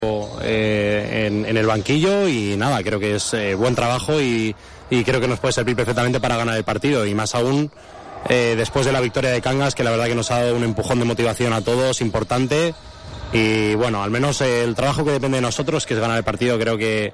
en el banquillo y nada, creo que es buen trabajo y creo que nos puede servir perfectamente para ganar el partido y más aún después de la victoria de Cangas, que la verdad que nos ha dado un empujón de motivación a todos importante y bueno, al menos el trabajo que depende de nosotros, que es ganar el partido, creo que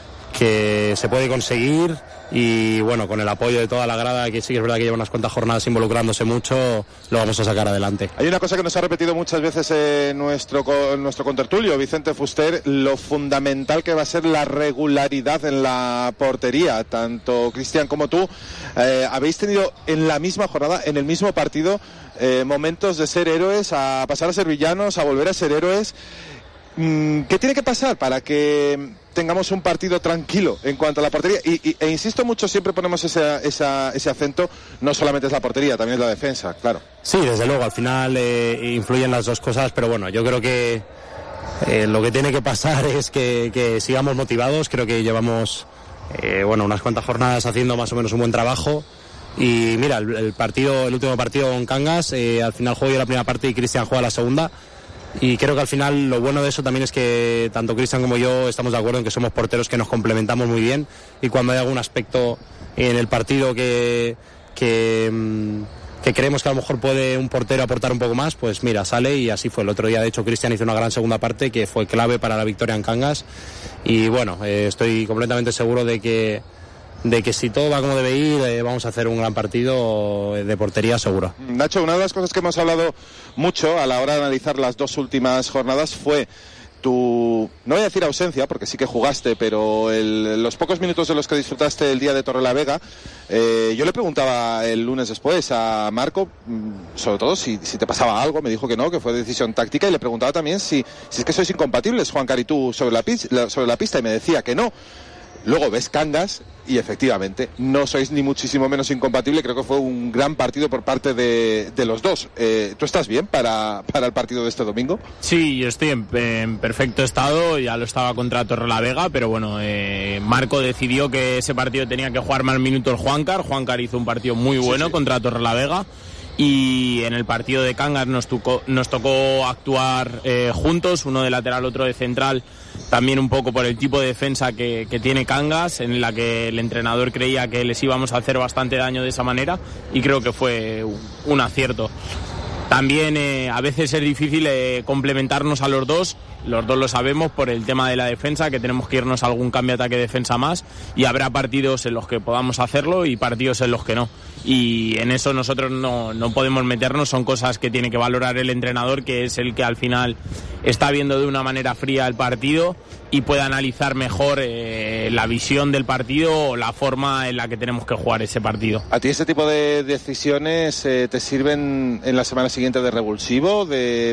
se puede conseguir y bueno, con el apoyo de toda la grada, que sí que es verdad que lleva unas cuantas jornadas involucrándose mucho, lo vamos a sacar adelante. Hay una cosa que nos ha repetido muchas veces nuestro contertulio, Vicente Fuster, lo fundamental que va a ser la regularidad en la portería. Tanto Cristian como tú habéis tenido en la misma jornada, en el mismo partido, momentos de ser héroes, a pasar a ser villanos, a volver a ser héroes. ¿Qué tiene que pasar para que tengamos un partido tranquilo en cuanto a la portería? E insisto mucho, siempre ponemos ese acento, no solamente es la portería, también es la defensa, claro. Sí, desde luego, al final influyen las dos cosas, pero bueno, yo creo que lo que tiene que pasar es que sigamos motivados. Creo que llevamos unas cuantas jornadas haciendo más o menos un buen trabajo. Y mira, el último partido con Cangas, al final juego yo la primera parte y Cristian juega la segunda. Y creo que al final lo bueno de eso también es que tanto Cristian como yo estamos de acuerdo en que somos porteros que nos complementamos muy bien y cuando hay algún aspecto en el partido que creemos que a lo mejor puede un portero aportar un poco más, pues mira, sale y así fue. El otro día de hecho Cristian hizo una gran segunda parte que fue clave para la victoria en Cangas y bueno, estoy completamente seguro de que si todo va como debe ir, vamos a hacer un gran partido de portería seguro. Nacho, una de las cosas que hemos hablado mucho a la hora de analizar las dos últimas jornadas fue tu, no voy a decir ausencia, porque sí que jugaste, pero los pocos minutos de los que disfrutaste el día de Torrelavega, yo le preguntaba el lunes después a Marco, sobre todo si te pasaba algo, me dijo que no, que fue decisión táctica, y le preguntaba también si es que sois incompatibles, Juancár y tú, sobre la pista, y me decía que no. Luego ves Cangas y efectivamente no sois ni muchísimo menos incompatible. Creo que fue un gran partido por parte de los dos. ¿Tú estás bien para el partido de este domingo? Sí, yo estoy en perfecto estado. Ya lo estaba contra Torrelavega, pero bueno, Marco decidió que ese partido tenía que jugar más minutos Juancár. Juancár hizo un partido muy bueno contra Torrelavega. Y en el partido de Cangas nos tocó actuar juntos, uno de lateral, otro de central, también un poco por el tipo de defensa que tiene Cangas, en la que el entrenador creía que les íbamos a hacer bastante daño de esa manera y creo que fue un acierto. También a veces es difícil complementarnos a los dos lo sabemos por el tema de la defensa, que tenemos que irnos a algún cambio ataque-defensa más y habrá partidos en los que podamos hacerlo y partidos en los que no. Y en eso nosotros no podemos meternos, son cosas que tiene que valorar el entrenador, que es el que al final está viendo de una manera fría el partido y puede analizar mejor la visión del partido o la forma en la que tenemos que jugar ese partido. ¿A ti ese tipo de decisiones te sirven en la semana siguiente de revulsivo?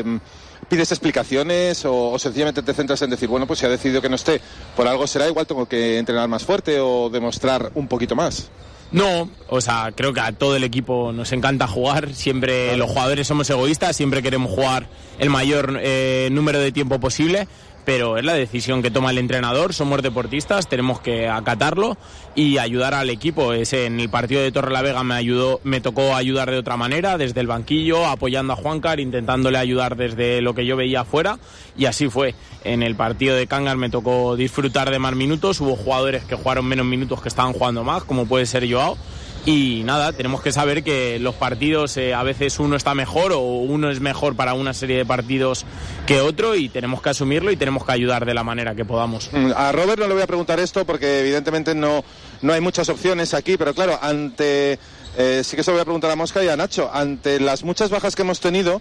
¿Pides explicaciones o sencillamente te centras en decir, bueno, pues si ha decidido que no esté, por algo será, igual tengo que entrenar más fuerte o demostrar un poquito más? No, o sea, creo que a todo el equipo nos encanta jugar, siempre los jugadores somos egoístas, siempre queremos jugar el mayor número de tiempo posible, pero es la decisión que toma el entrenador, somos deportistas, tenemos que acatarlo y ayudar al equipo. En el partido de Torrelavega me tocó ayudar de otra manera, desde el banquillo, apoyando a Juancár, intentándole ayudar desde lo que yo veía afuera, y así fue. En el partido de Cangas me tocó disfrutar de más minutos, hubo jugadores que jugaron menos minutos que estaban jugando más, como puede ser Joao. Y nada, tenemos que saber que los partidos a veces uno está mejor o uno es mejor para una serie de partidos que otro y tenemos que asumirlo y tenemos que ayudar de la manera que podamos. A Robert no le voy a preguntar esto porque evidentemente no hay muchas opciones aquí, pero claro, sí que se lo voy a preguntar a Mosca y a Nacho. Ante las muchas bajas que hemos tenido,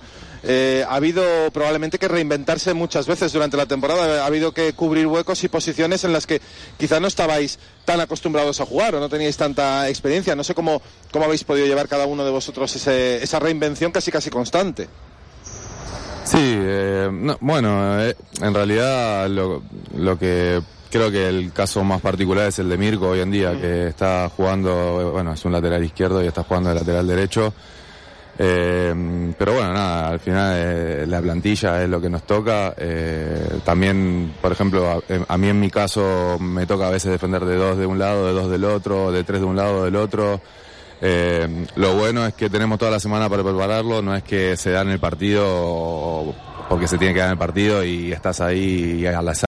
ha habido probablemente que reinventarse muchas veces durante la temporada. Ha habido que cubrir huecos y posiciones en las que quizá no estabais tan acostumbrados a jugar o no teníais tanta experiencia. No sé cómo habéis podido llevar cada uno de vosotros esa reinvención casi constante. Sí, en realidad lo que creo que el caso más particular es el de Mirko hoy en día, que está jugando, es un lateral izquierdo y está jugando de lateral derecho. Pero bueno, nada, al final la plantilla es lo que nos toca. También, por ejemplo, a mí en mi caso me toca a veces defender de 2 de un lado, de 2 del otro, de 3 de un lado, del otro. Lo bueno es que tenemos toda la semana para prepararlo, no es que se da en el partido porque se tiene que ganar el partido y estás ahí y al azar